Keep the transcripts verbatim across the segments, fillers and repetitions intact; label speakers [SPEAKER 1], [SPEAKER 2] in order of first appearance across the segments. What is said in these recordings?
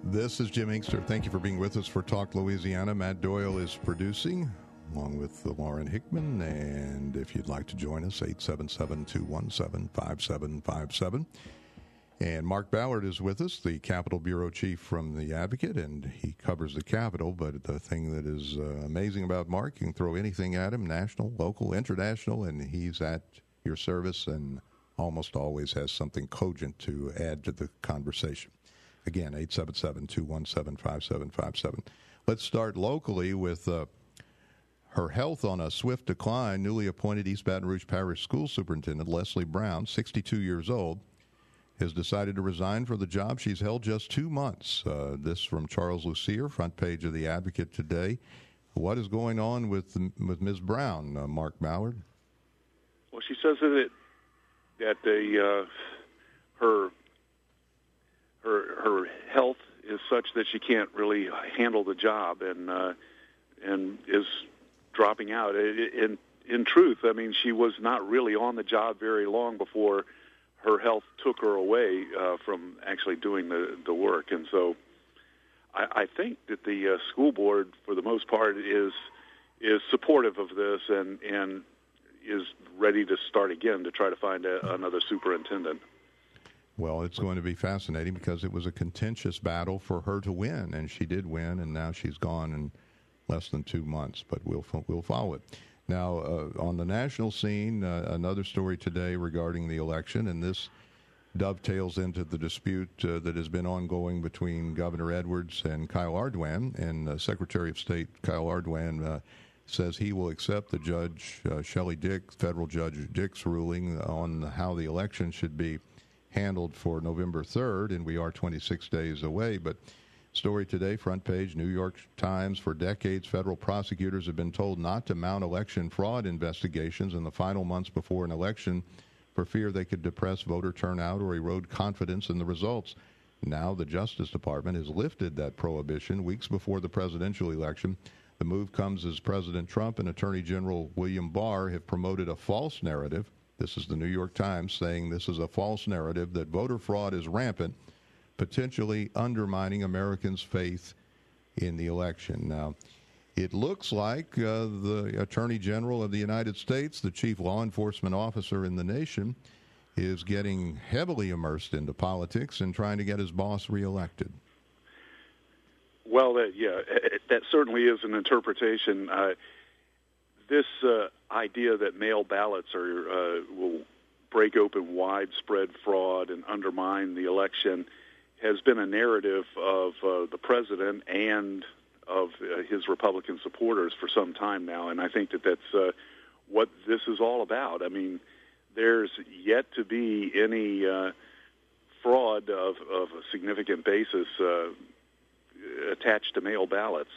[SPEAKER 1] This is Jim Inkster. Thank you for being with us for Talk Louisiana. Matt Doyle is producing, along with Lauren Hickman. And if you'd like to join us, eight seven seven, two one seven, five seven five seven. And Mark Ballard is with us, the Capitol Bureau Chief from The Advocate, and he covers the Capitol. But the thing that is uh, amazing about Mark, you can throw anything at him, national, local, international, and he's at your service and almost always has something cogent to add to the conversation. Again, eight seven seven, two one seven, five seven five seven. Let's start locally with uh, her health on a swift decline. Newly appointed East Baton Rouge Parish School Superintendent Leslie Brown, sixty-two years old, has decided to resign for the job she's held just two months. Uh, this from Charles Lucier, front page of The Advocate today. What is going on with with Miz Brown, uh, Mark Ballard?
[SPEAKER 2] Well, she says that it, that the uh, her her her health is such that she can't really handle the job, and uh, and is dropping out. In in truth, I mean, she was not really on the job very long before her health took her away uh, from actually doing the, the work. And so I, I think that the uh, school board, for the most part, is is supportive of this and, and is ready to start again to try to find a, another superintendent.
[SPEAKER 1] Well, it's going to be fascinating because it was a contentious battle for her to win, and she did win, and now she's gone in less than two months, but we'll we'll follow it. Now, uh, on the national scene, uh, another story today regarding the election, and this dovetails into the dispute uh, that has been ongoing between Governor Edwards and Kyle Ardoin. And uh, Secretary of State Kyle Ardoin uh, says he will accept the Judge uh, Shelley Dick, federal Judge Dick's ruling on how the election should be handled for November third, and we are twenty-six days away. But story today, front page, New York Times. For decades, federal prosecutors have been told not to mount election fraud investigations in the final months before an election for fear they could depress voter turnout or erode confidence in the results. Now the Justice Department has lifted that prohibition weeks before the presidential election. The move comes as President Trump and Attorney General William Barr have promoted a false narrative. This is the New York Times saying this is a false narrative that voter fraud is rampant, potentially undermining Americans' faith in the election. Now, it looks like uh, the Attorney General of the United States, the chief law enforcement officer in the nation, is getting heavily immersed into politics and trying to get his boss reelected.
[SPEAKER 2] Well, that, yeah, that certainly is an interpretation. Uh, this uh, idea that mail ballots are uh, will break open widespread fraud and undermine the election has been a narrative of uh, the president and of uh, his Republican supporters for some time now, and I think that that's uh, what this is all about. I mean, there's yet to be any uh, fraud of, of a significant basis uh, attached to mail ballots.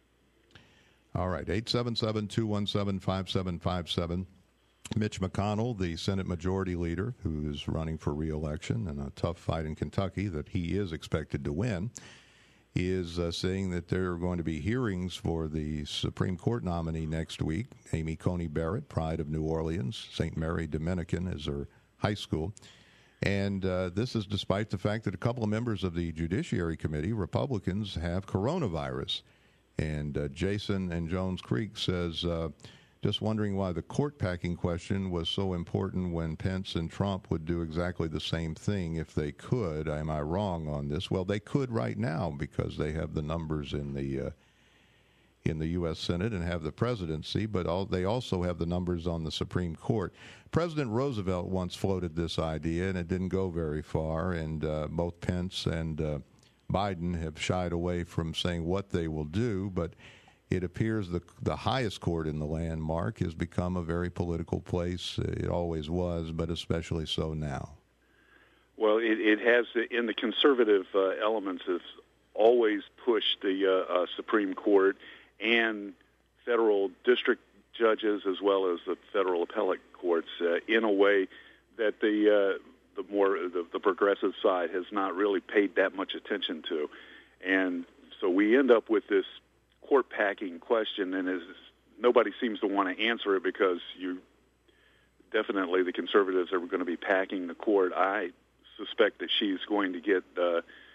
[SPEAKER 1] All right, eight seven seven, two one seven, five seven five seven. Mitch McConnell, the Senate Majority Leader, who is running for re-election in a tough fight in Kentucky that he is expected to win, is uh, saying that there are going to be hearings for the Supreme Court nominee next week. Amy Coney Barrett, Pride of New Orleans, Saint Mary Dominican is her high school. And uh, this is despite the fact that a couple of members of the Judiciary Committee, Republicans, have coronavirus. And uh, Jason and Jones Creek says... Uh, Just wondering why the court packing question was so important when Pence and Trump would do exactly the same thing if they could. Am I wrong on this? Well, they could right now because they have the numbers in the uh, in the U S Senate and have the presidency, but all, they also have the numbers on the Supreme Court. President Roosevelt once floated this idea, and it didn't go very far, and uh, both Pence and uh, Biden have shied away from saying what they will do, but it appears the the highest court in the land, Mark, has become a very political place. It always was, but especially so now.
[SPEAKER 2] Well, it, it has, in the conservative uh, elements, has always pushed the uh, uh, Supreme Court and federal district judges as well as the federal appellate courts uh, in a way that the uh, the more the, the progressive side has not really paid that much attention to, and so we end up with this court packing question, and is nobody seems to want to answer it because you definitely the conservatives are going to be packing the court. I suspect that she's going to get uh,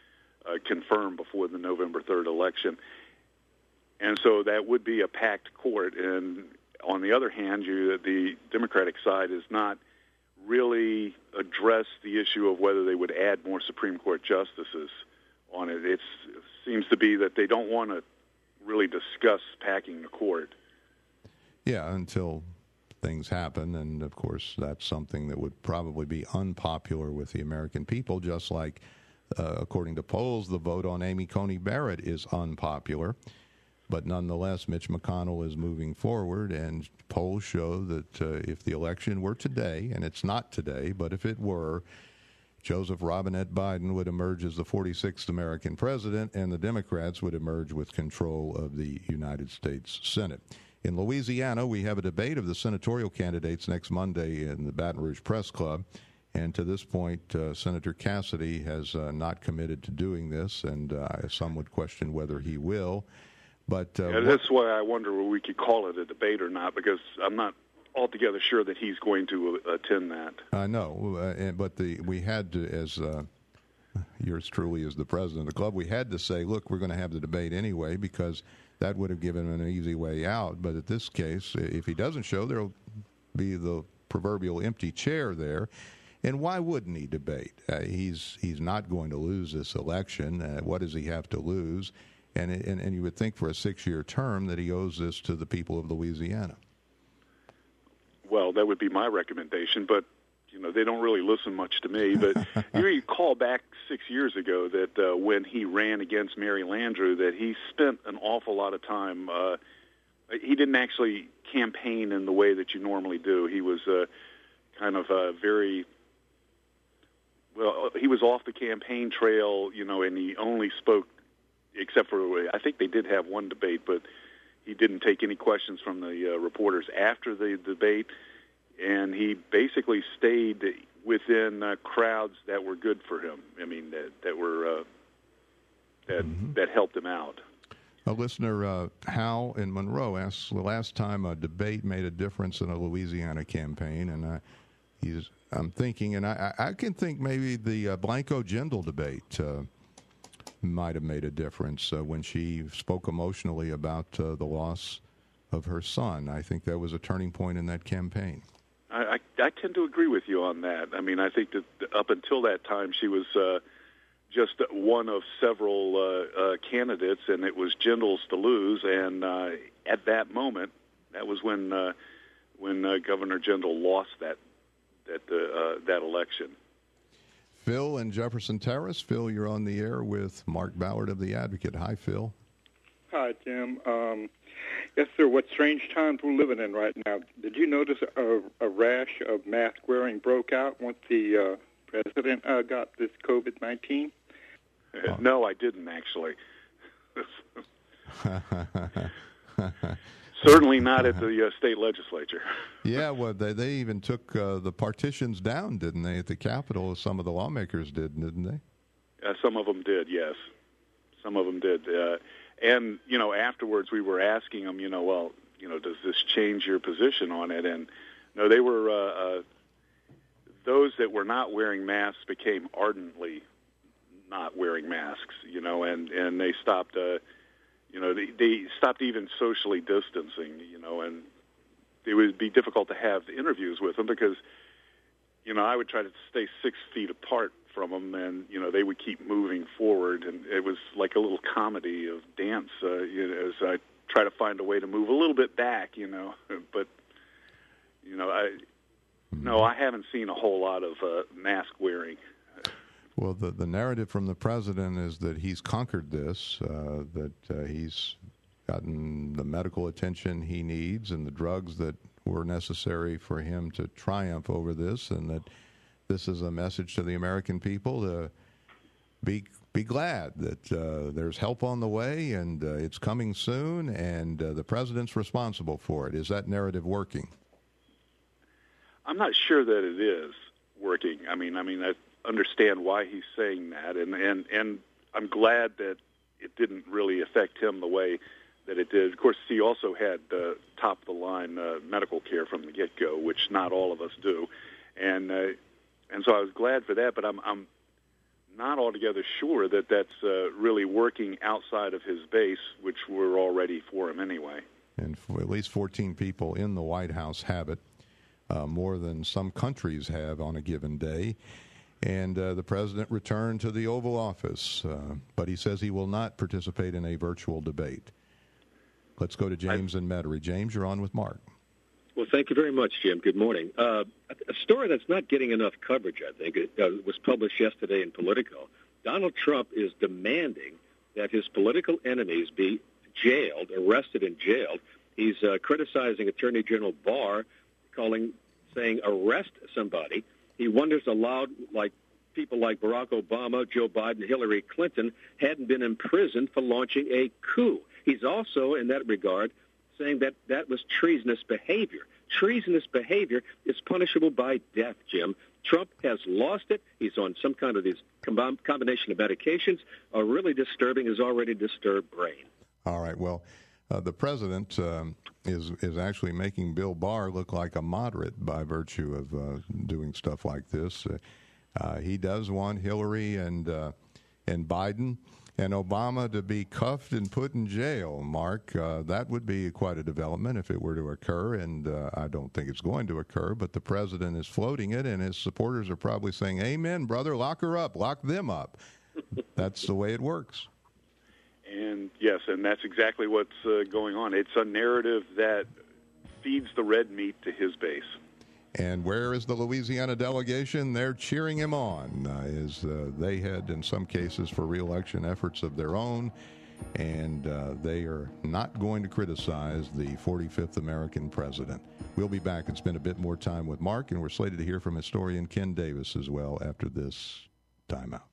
[SPEAKER 2] uh, confirmed before the November third election. And so that would be a packed court. And on the other hand, you, the Democratic side has not really addressed the issue of whether they would add more Supreme Court justices on it. It's, it seems to be that they don't want to really discuss packing the court.
[SPEAKER 1] Yeah, until things happen, and of course that's something that would probably be unpopular with the American people, just like, uh, according to polls, the vote on Amy Coney Barrett is unpopular. But nonetheless, Mitch McConnell is moving forward, and polls show that uh, if the election were today, and it's not today, but if it were, Joseph Robinette Biden would emerge as the forty-sixth American president, and the Democrats would emerge with control of the United States Senate. In Louisiana, we have a debate of the senatorial candidates next Monday in the Baton Rouge Press Club. And to this point, uh, Senator Cassidy has uh, not committed to doing this, and uh, some would question whether he will. But uh,
[SPEAKER 2] yeah, that's why I wonder whether we could call it a debate or not, because I'm not altogether sure that he's going to uh, attend that.
[SPEAKER 1] I know, uh, but the we had to, as uh, yours truly as the president of the club, we had to say, look, we're going to have the debate anyway, because that would have given him an easy way out. But in this case, if he doesn't show, there will be the proverbial empty chair there. And why wouldn't he debate? Uh, he's he's not going to lose this election. Uh, what does he have to lose? And, and and you would think for a six-year term that he owes this to the people of Louisiana.
[SPEAKER 2] Well, that would be my recommendation, but you know they don't really listen much to me. But you recall back six years ago that uh, when he ran against Mary Landrieu, that he spent an awful lot of time. Uh, he didn't actually campaign in the way that you normally do. He was uh, kind of uh, very well. He was off the campaign trail, you know, and he only spoke. Except for, I think they did have one debate, but he didn't take any questions from the uh, reporters after the debate, and he basically stayed within uh, crowds that were good for him. I mean, that, that were uh, that mm-hmm. that helped him out.
[SPEAKER 1] A listener, uh, Hal in Monroe, asks the last time a debate made a difference in a Louisiana campaign, and uh, he's I'm thinking, and I, I can think maybe the uh, Blanco Jindal debate. Uh, might have made a difference uh, when she spoke emotionally about uh, the loss of her son. I think that was a turning point in that campaign.
[SPEAKER 2] I, I, I tend to agree with you on that. I mean, I think that up until that time, she was uh, just one of several uh, uh, candidates, and it was Jindal's to lose. And uh, at that moment, that was when uh, when uh, Governor Jindal lost that that uh, uh, that election.
[SPEAKER 1] Phil in Jefferson Terrace. Phil, you're on the air with Mark Ballard of The Advocate. Hi, Phil.
[SPEAKER 3] Hi, Jim. Um, yes, sir. What strange times we're living in right now. Did you notice a, a rash of mask wearing broke out once the uh, president uh, got this COVID nineteen?
[SPEAKER 2] Uh, no, I didn't, actually. Certainly not at the uh, state legislature.
[SPEAKER 1] Yeah, well, they, they even took uh, the partitions down, didn't they, at the Capitol? Some of the lawmakers did, didn't they?
[SPEAKER 2] Uh, some of them did, yes. Some of them did. Uh, and, you know, afterwards we were asking them, you know, well, you know, does this change your position on it? And, no, they were, uh, uh, those that were not wearing masks became ardently not wearing masks, you know, and, and they stopped, uh, you know, they, they stopped even socially distancing, you know, and it would be difficult to have interviews with them because, you know, I would try to stay six feet apart from them, and, you know, they would keep moving forward, and it was like a little comedy of dance, uh, you know, as I try to find a way to move a little bit back, you know, but, you know, I, no, I haven't seen a whole lot of uh, mask wearing.
[SPEAKER 1] Well, the, the narrative from the president is that he's conquered this, uh, that uh, he's gotten the medical attention he needs and the drugs that were necessary for him to triumph over this, and that this is a message to the American people to be be glad that uh, there's help on the way and uh, it's coming soon, and uh, the president's responsible for it. Is that narrative working?
[SPEAKER 2] I'm not sure that it is working. I mean, I mean, I understand why he's saying that, and, and, and I'm glad that it didn't really affect him the way that it did. Of course, he also had uh, top-of-the-line uh, medical care from the get-go, which not all of us do, and uh, and so I was glad for that. But I'm I'm not altogether sure that that's uh, really working outside of his base, which were already for him anyway.
[SPEAKER 1] And for at least fourteen people in the White House have it, uh, more than some countries have on a given day. And uh, the president returned to the Oval Office, uh, but he says he will not participate in a virtual debate. Let's go to James in Metairie. James, you're on with Mark.
[SPEAKER 4] Well, thank you very much, Jim. Good morning. Uh, a story that's not getting enough coverage, I think, it uh, was published yesterday in Politico. Donald Trump is demanding that his political enemies be jailed, arrested and jailed. He's uh, criticizing Attorney General Barr, calling, saying, arrest somebody. He wonders aloud, like people like Barack Obama, Joe Biden, Hillary Clinton hadn't been imprisoned for launching a coup. He's also, in that regard, saying that that was treasonous behavior. Treasonous behavior is punishable by death, Jim. Trump has lost it. He's on some kind of this com- combination of medications, are really disturbing his already disturbed brain.
[SPEAKER 1] All right. Well, uh, the president um, is is actually making Bill Barr look like a moderate by virtue of uh, doing stuff like this. Uh, uh, he does want Hillary and uh, and Biden and Obama to be cuffed and put in jail, Mark. Uh, that would be quite a development if it were to occur, and uh, I don't think it's going to occur, but the president is floating it, and his supporters are probably saying, amen, brother, lock her up, lock them up. That's the way it works.
[SPEAKER 2] And, yes, and that's exactly what's uh, going on. It's a narrative that feeds the red meat to his base.
[SPEAKER 1] And where is the Louisiana delegation? They're cheering him on uh, as uh, they head, in some cases, for re-election efforts of their own. And uh, they are not going to criticize the forty-fifth American president. We'll be back and spend a bit more time with Mark, and we're slated to hear from historian Ken Davis as well after this timeout.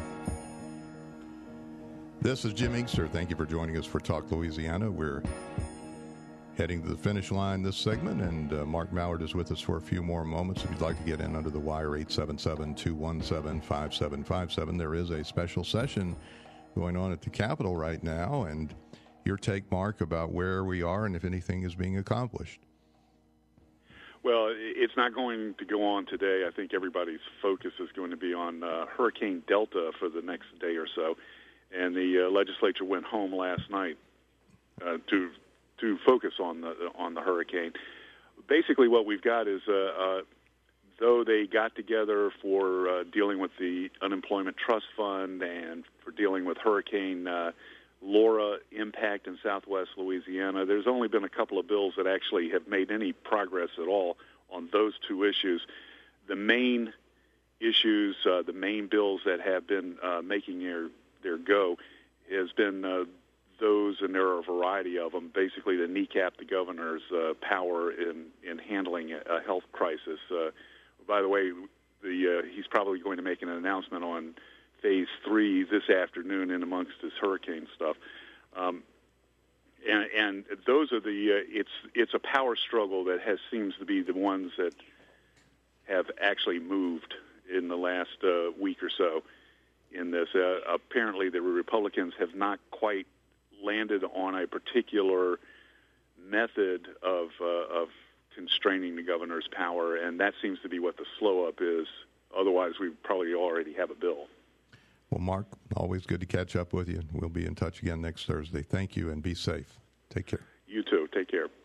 [SPEAKER 1] This is Jim Inkster. Thank you for joining us for Talk Louisiana. We're heading to the finish line this segment, and uh, Mark Mallard is with us for a few more moments. If you'd like to get in under the wire, eight seven seven, two one seven, five seven five seven. There is a special session going on at the Capitol right now, and your take, Mark, about where we are and if anything is being accomplished.
[SPEAKER 2] Well, it's not going to go on today. I think everybody's focus is going to be on uh, Hurricane Delta for the next day or so, and the uh, legislature went home last night uh, to to focus on the on the hurricane. Basically, what we've got is, uh, uh, though they got together for uh, dealing with the Unemployment Trust Fund and for dealing with Hurricane uh, Laura impact in southwest Louisiana, there's only been a couple of bills that actually have made any progress at all on those two issues. The main issues, uh, the main bills that have been uh, making their, their go has been uh, those, and there are a variety of them, basically to kneecap the governor's uh, power in, in handling a health crisis. Uh, by the way, the uh, he's probably going to make an announcement on phase three this afternoon in amongst his hurricane stuff. Um, and, and those are the, uh, it's it's a power struggle that has seems to be the ones that have actually moved in the last uh, week or so in this. Uh, apparently the Republicans have not quite landed on a particular method of uh, of constraining the governor's power, and that seems to be what the slow up is. Otherwise, we probably already have a bill.
[SPEAKER 1] Well, Mark, always good to catch up with you. We'll be in touch again next Thursday. Thank you, and be safe. Take care.
[SPEAKER 2] You too. Take care.